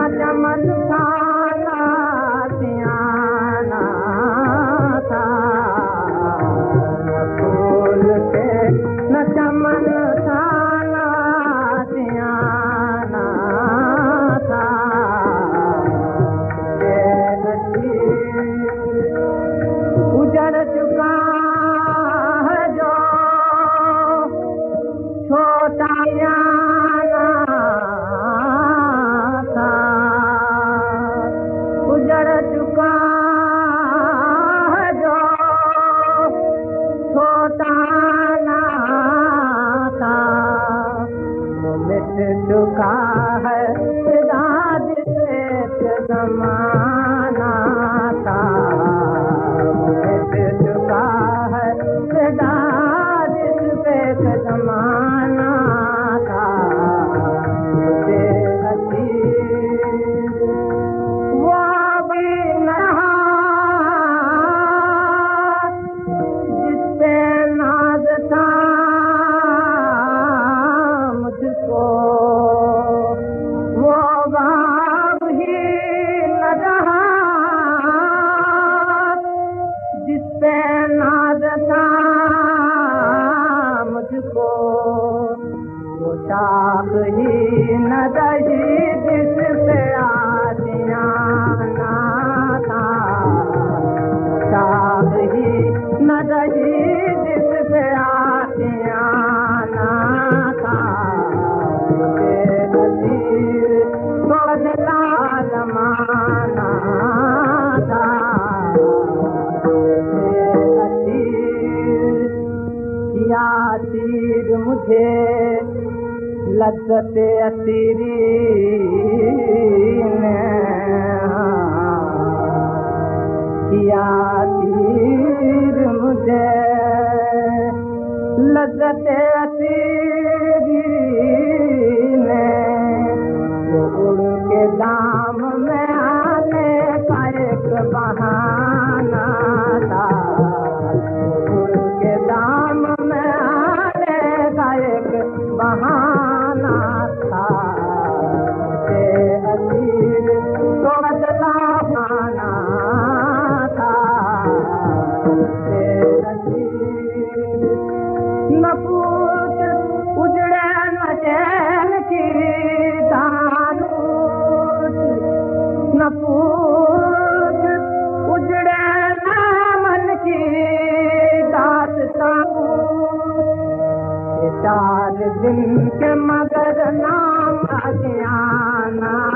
चमन था ना सियाना था, फूल के न चमन था ना सियाना था। उजड़ चुका है जो छोटा सियाना था, उजड़ चुका है जो छोटा ना था, मिट चुका है राज से जमाना था, मिट चुका है राज से जमाना था। वो भी नहा जिस पे नाज था मुझको, वो बाब ही न रहा जिस पे नाज था मुझको, वो शाख ही न रही जिस पे आशियाना था, शाख ही न रही जिस पे आशियाना था। बदला जमाना था, किया तीर मुझे लज्जत असीरी ने, किया तीर मुझे लज्जत असीरी ने, उड़ के दाम में आने का एक बहाना था, उड़ के दाम में आने का एक बहाना था। असीर तो बदला बहाना था, न पूछ उजड़े न चैन की दानूत, न पूछ उजड़े न मन की दास्तां, चार दिन के मगर नाम अज्ञाना